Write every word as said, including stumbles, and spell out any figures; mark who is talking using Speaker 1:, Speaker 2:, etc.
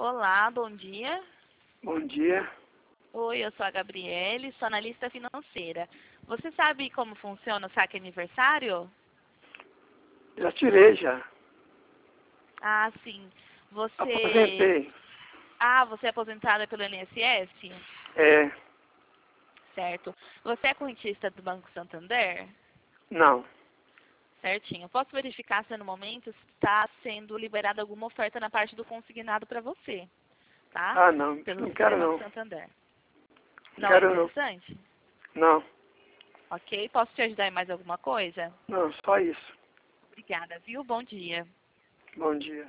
Speaker 1: Olá, bom dia.
Speaker 2: Bom dia.
Speaker 1: Oi, eu sou a Gabriele, sou analista financeira. Você sabe como funciona o saque aniversário?
Speaker 2: Já tirei já.
Speaker 1: Ah, sim. Você...
Speaker 2: Aposentei.
Speaker 1: Ah, você é aposentada pelo I N S S?
Speaker 2: É.
Speaker 1: Certo. Você é correntista do Banco Santander?
Speaker 2: Não.
Speaker 1: Certinho. Posso verificar se no momento está sendo liberada alguma oferta na parte do consignado para você, tá?
Speaker 2: Ah, não.
Speaker 1: Pelo
Speaker 2: Não quero
Speaker 1: sistema do
Speaker 2: não.
Speaker 1: Santander.
Speaker 2: Não
Speaker 1: Não é
Speaker 2: quero não.
Speaker 1: interessante?
Speaker 2: Não.
Speaker 1: Ok. Posso te ajudar em mais alguma coisa?
Speaker 2: Não, só isso.
Speaker 1: Obrigada, viu? Bom dia.
Speaker 2: Bom dia.